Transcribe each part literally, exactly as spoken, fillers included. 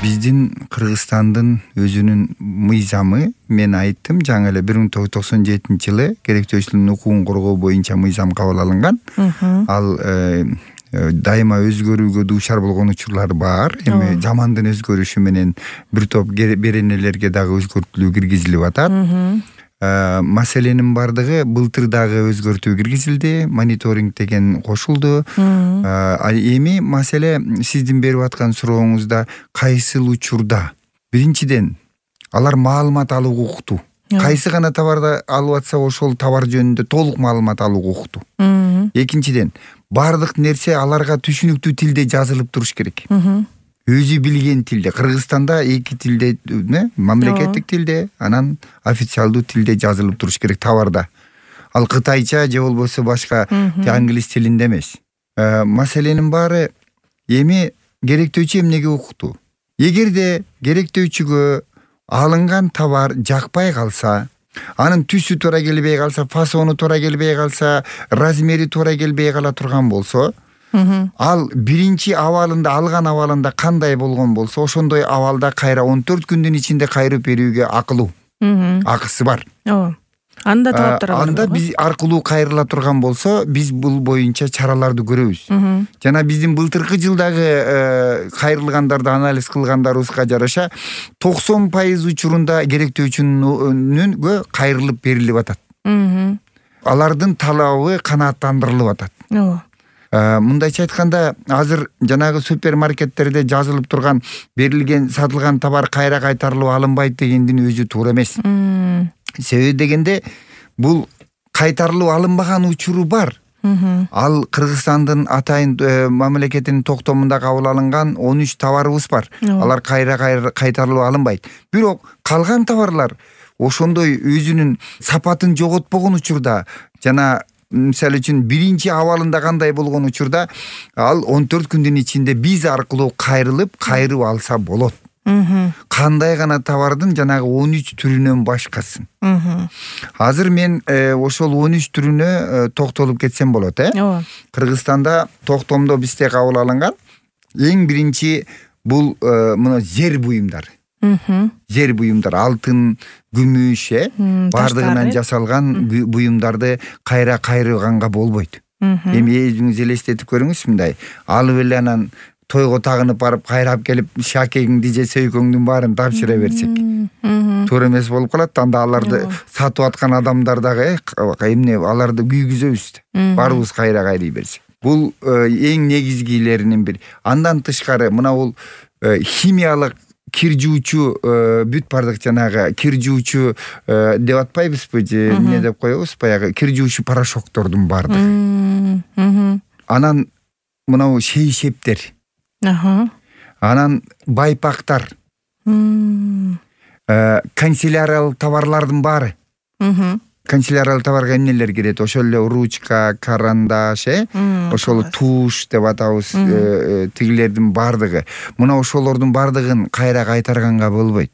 биздин Кыргызстандын өзүнүн мыйзамы, мен айттым жаңы эле бир миң тогуз жүз токсон жетинчи жылы керектөөчүлүктүн укугун коргоо боюнча мыйзам кабыл алынган. Ал дайыма өзгөрүүгө дуушар болгон учурлар бар. Эми замандын өзгөрүшү менен бир топ беренелерге дагы өзгөртүүлүү киргизилип атат. Маселенин бардыгы былтыр дагы өзгөртүү киргизилди, мониторинг деген кошулду. Эми маселе сиздин берип аткан сурооңузда кайсыл учурда? Биринчиден, алар маалымат алууга укуктуу. Кайсы гана товарды алып атса ошол товар жөнүндө толук маалымат алууга укуктуу. Экинчиден, бардык нерсе аларга түшүнүктүү тилде жазылып туруш керек. Өзү билген тилде. Кыргызстанда эки тилде, мамлекеттик тилде, анан официалдуу тилде жазылып туруш керек товарда. Ал кытайча же болбосо башка англис тилинде эмес. Маселенин баары эми керектөөчү эмнеге укуктуу? Эгерде керектөөчүгө алынган товар жакпай калса, анын түсү туура келбей калса, фасону туура келбей калса, размери туура келбей кала турган болсо, ал биринчи абалында алган абалында кандай болгон болсо, ошондой абалда кайра он төрт күндүн ичинде кайрып берүүгө акылуу. Акысы бар. Анда талаптар бар. Анда биз аркылуу кайрыла турган болсо, биз бул боюнча чараларды көрөбүз. Жана биздин былтыркы жылдагы кайрылгандарды анализ кылгандарыбызга жараша токсон пайыз учурунда керектөөчүнгө кайрылып берилип атат. Алардын талабы канааттандырылып атат. Мындайча айтканда, азыр жанагы супермаркеттерде жазылып турган берилген, сатылган товар кайра кайтарылып алынбайт дегендин өзү туура эмес. Себеби дегенде, бул кайтарылып алынбаган учуру бар. Ал Кыргызстандын атайын мамлекетинин токтомунда кабыл алынган он үч товарыбыз бар. Алар кайра кайтарылып алынбайт. Бирок калган товарлар ошондой өзүнүн сапатын жоготпогон учурда, жана мисалы үчүн биринчи абалында кандай болгон учурда, ал он төрт күндүн ичинде биз аркылуу кайрылып, кайрып алса болот. Кандай гана товардын жанагы он үч түрүнөн башкасын. Азыр мен ошол он үч түрүнө токтолуп кетсем болот, э? Кыргызстанда токтомдо бизде кабыл алынган эң биринчи бул мына жер буюмдары. Жер буюмдар, алтын, күмүш, э, бардыгынан жасалган буюмдарды кайра кайрыганга болбойт. Эми өзүңүз элестетип көрүңүз, мындай алып эле анан тойго тагынып барып кайрап келип шакегиңди же сөйкөңдүн баарын тапшыра берсек, туура эмес болуп калат. Анда аларды сатып аткан адамдар дагы эмне аларды күйгүзөбүз. Барыбыз кайра кайрый берсек. Бул эң негизгилеринин бири. Андан тышкары мына бул химиялык кир жуучу бүт бардык жанагы кир жуучу деп атпайбызбы же эмне деп коебуз, баягы кир жуучу порошоктордун бардыгы. Анан мынау шейшептер. Анан байпактар. Канцеляриялык товарлардын баары. Канцеляриялык товарга эмнелер кирет? Ошол эле ручка, карандаш, э? Ошол туш деп атабыз, тигилердин бардыгы. Мына ошолордун бардыгын кайра кайтарганга болбойт.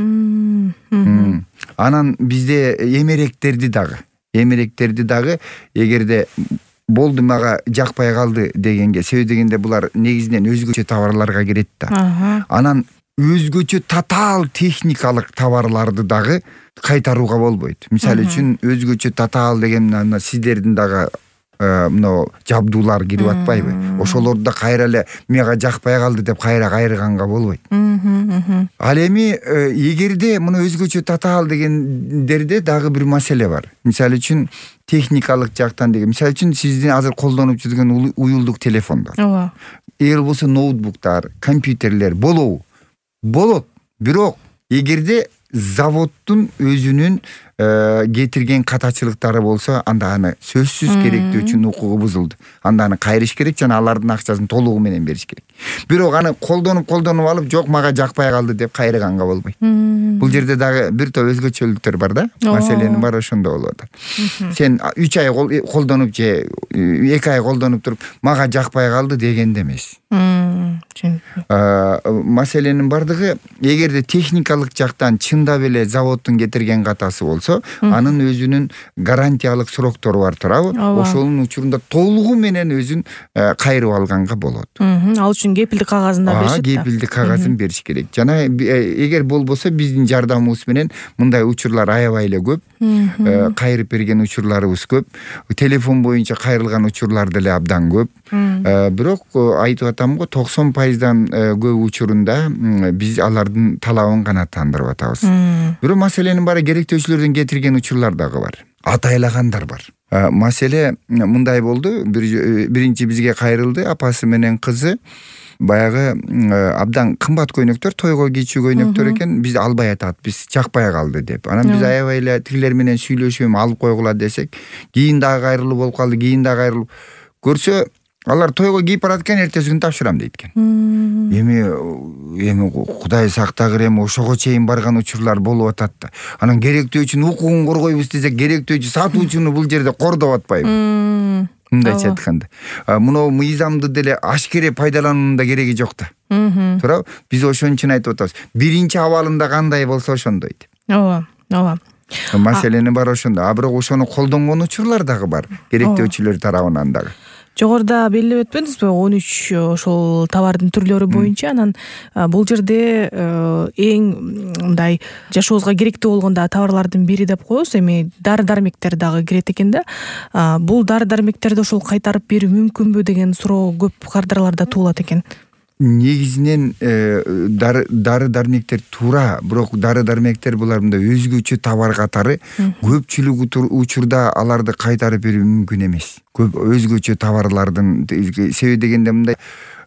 Анан бизде эмеректерди дагы, эмеректерди дагы эгерде болду мага жакпай калды дегенге, себеби дегенде булар негизинен өзгөчө товарларга кирет да. Анан өзгөчө татаал техникалык товарларды дагы кайтарууга болбойт. Мисалы үчүн өзгөчө татаал деген мына сиздердин дагы мына жабдуулар кирип атпайбы? Ошолорду да кайра эле мага жакпай калды деп кайра кайрыганга болбойт. Ал эми эгерде мына өзгөчө татаал дегендерде дагы бир маселе бар. Мисалы үчүн техникалык жактан деген, мисалы үчүн сиздин азыр колдонуп жүргөн уюлдук телефондор. Ооба. Эгер болсо ноутбуктар, компьютерлер болобу? Болот. Бирок эгерде заводдун өзүнүн кетирген катачылыктары болсо, анда аны сөзсүз керектөөчүн укугу бузулду. Анда аны кайрыш керек жана алардын акчасын толугу менен бериш керек. Бирок аны колдонуп колдонуп алып, жок мага жакпай калды деп кайрыганга болбойт. Бул жерде дагы бир топ өзгөчөлүктөр бар да. Маселенин баары ошондо болуп атат. Сен үч ай колдонуп же эки ай колдонуп туруп мага жакпай калды дегенде эмес. Маселенин бардыгы, эгерде техникалык жактан чындап эле заводдун кетирген катасы болсо, анын өзүнүн гарантиялык сроктору бар турабы? Ошонун учурунда толугу менен өзүн кайрып алганга болот. Ал үчүн үчүн кепилдик кагазын да беришет да. Кепилдик кагазын бериш керек. Жана эгер болбосо биздин жардамыбыз менен мындай учурлар аябай эле көп. Кайрып берген учурларыбыз көп. Телефон боюнча кайрылган учурлар деле абдан көп. Бирок айтып атам го токсон пайыздан көп учурунда биз алардын талабын канааттандырып атабыз. Бирок маселенин баары керектөөчүлөрдөн кетирген учурлар дагы бар. Атайлагандар бар. Маселе мындай болду. Биринчи бизге кайрылды апасы менен кызы. Баягы абдан кымбат көйнөктөр, тойго кийчү көйнөктөр экен. Биз албай атат, биз жакпай калды деп. Анан биз аябай эле тилер менен сүйлөшүп алып койгула десек, кийин дагы кайрылуу болуп калды, кийин дагы кайрылуу. Көрсө, алар тойго кийип барат экен, эртеси күнү тапшырам дейт экен. Эми эми Кудай сактагыр, эми ошого чейин барган учурлар болуп атат да. Анан керектөөчүнүн укугун коргойбуз десек, керектөөчү сатуучуну бул жерде кордоп атпайбы? Мындайча айтканда. Муну мыйзамды деле ашкере пайдалануунун да кереги жок да. Туурабы? Биз ошон үчүн айтып атабыз. Биринчи абалында кандай болсо ошондой деп. Ооба, ооба. Маселени бар ошондо. А бирок ошону колдонгон учурлар дагы бар. Керектөөчүлөр тарабынан дагы. Жогоруда белгилеп өтпөдүңүзбү он үч ошол товардын түрлөрү боюнча? Анан бул жерде эң мындай жашообузга керектүү болгон да товарлардын бири деп коебуз. Эми дары-дармектер дагы кирет экен да. Бул дары-дармектерди ошол кайтарып берүү мүмкүнбү деген суроо көп кардарларда туулат экен. Негизинен дары дармектер туура, бирок дары дармектер булар мындай өзгөчө товар катары көпчүлүк учурда аларды кайтарып берүү мүмкүн эмес. Көп өзгөчө товарлардын себеби дегенде мындай,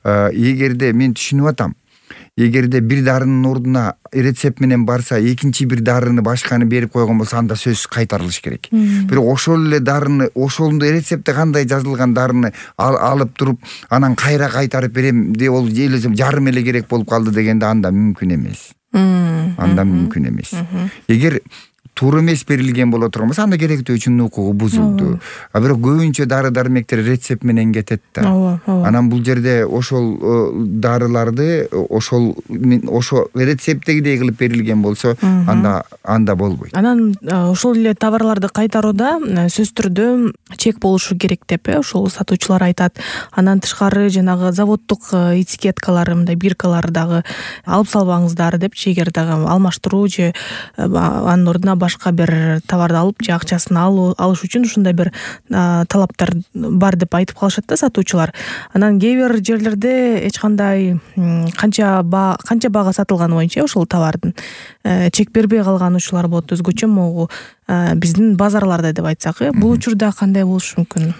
эгерде мен түшүнүп атам, эгерде бир дарынын ордуна рецепт менен барса, экинчи бир дарыны башканы берип койгон болсо, анда сөзсүз кайтарылыш керек. Бирок ошол эле дарыны, ошол рецептте кандай жазылган дарыны алып туруп, анан кайра кайтарып берем деп ол жарым эле керек болуп калды дегенде анда мүмкүн эмес. Анда мүмкүн эмес. Эгер туура эмес берилген боло турган болсо, анда керектөөчүнүн укугу бузулду. А бирок көбүнчө дары-дармектер рецепт менен кетет да. Анан бул жерде ошол дарыларды ошол ошо рецепттегидей кылып берилген болсо, анда анда болбойт. Анан ошол эле товарларды кайтарууда сөзсүз түрдө чек болушу керек деп ошол сатуучулар айтат. Анан тышкары жанагы заводдук этикеткалары, мындай биркалары дагы алып салбаңыздар деп, эгер дагы алмаштыруу же анын ордуна башка бир товарды алып, же акчасын алыш үчүн ушундай бир талаптар бар деп айтып калышат да сатуучулар. Анан кээ бир жерлерде эч кандай канча канча баага сатылганы боюнча ошол товардын чек бербей калган учурлар болот. Өзгөчө могу биздин базарларда деп айтсак, бул учурда кандай болушу мүмкүн?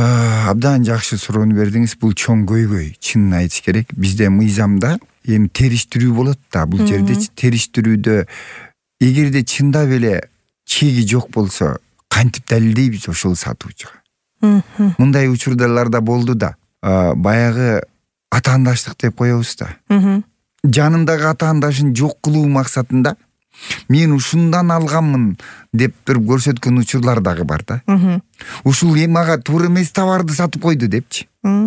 Абдан жакшы суроону бердиңиз. Бул чоң көйгөй, чынын айтыш керек. Бизде мыйзамда эми териштирүү болот да. Бул жерде териштирүүдө эгерде чындап эле чеги жок болсо, кантип далилдейбиз ошол сатуучуга? Мындай учурларда болду да. Баягы атаандаштык деп коебуз да. Жанындагы атаандашын жок кылуу максатында мен ушундан алганмын деп туруп көрсөткөн учурлар дагы бар да. Ушул эми мага туура эмес товарды сатып койду депчи.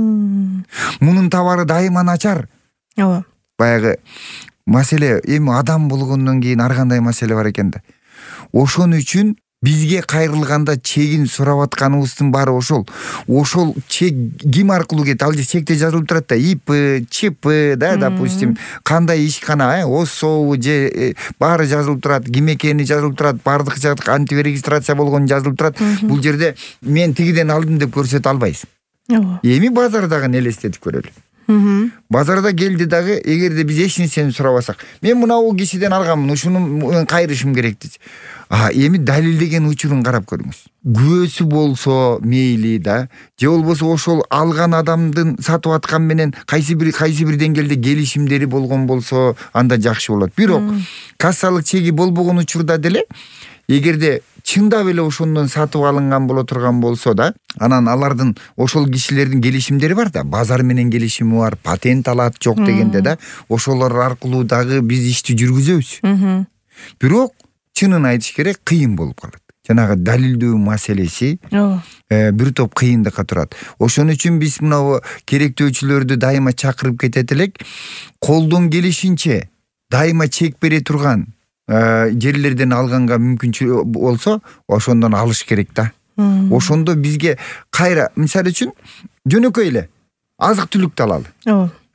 Мунун товары дайыма начар. Ооба. Баягы маселе эми адам болгондон кийин ар кандай маселе бар экен да. Ошон үчүн бизге кайрылганда чегин сурап атканыбыздын баары ошол. Ошол чек ким аркылуу кетти? Ал же чекте жазылып турат да, ИП, ЧП да, допустим, кандай ишкана, ОСО же баары жазылып турат, ким экени жазылып турат, баардык жак антирегистрация болгону жазылып турат. Бул жерде мен тигиден алдым деп көрсөтө албайсың. Эми базардагы элестетип көрөлү. Базарда келди дагы, эгерде биз эч нерсени сурабасак, мен мынау кишиден алганмын, ушуну кайрышым керек дейт. А эми далилдеген учурун карап көрүңүз. Күбөсү болсо мейли да, же болбосо ошол алган адамдын сатып аткан менен кайсы бир кайсы бир деңгээлде келишимдери болгон болсо, анда жакшы болот. Бирок кассалык чеги болбогон учурда деле, эгерде чындап эле ошондон сатып алынган боло турган болсо да, анан алардын ошол кишилердин келишимдери бар да, базар менен келишими бар, патент алат жок дегенде да, ошолор аркылуу дагы биз ишти жүргүзөбүз. Бирок чынын айтыш керек, кыйын болуп калат. Жанагы далилдөө маселеси бир топ кыйындыкка турат. Ошон үчүн биз мына керектөөчүлөрдү дайыма чакырып кетет элек, колдон келишинче дайыма чек бере турган жерлерден алганга мүмкүнчүлүк болсо, ошондон алыш керек да. Ошондо бизге кайра, мисалы үчүн, жөнөкөй эле азык түлүктү алалы.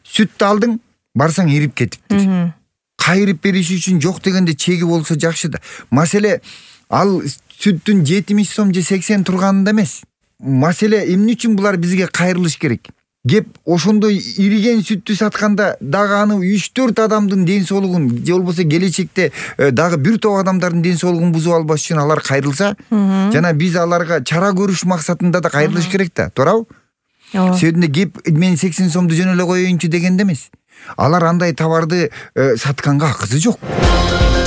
сүттү алдың, барсаң ирип кетиптир. Кайрып бериш үчүн жок дегенде чеги болсо жакшы да. Маселе ал сүттүн жетимиш сом же сексен турганында эмес. Маселе эмне үчүн булар бизге кайрылыш керек? Кеп ошондой ириген сүттү сатканда дагы аны үч төрт адамдын ден соолугун же болбосо келечекте дагы бир топ адамдардын ден соолугун бузуп албаш үчүн алар кайрылса, жана биз аларга чара көрүш максатында да кайрылыш керек да, туурабы? Себебинде кеп мен сексен сомду жөн эле коеюнчу дегенде эмес. Алар андай товарды сатканга акысы жок.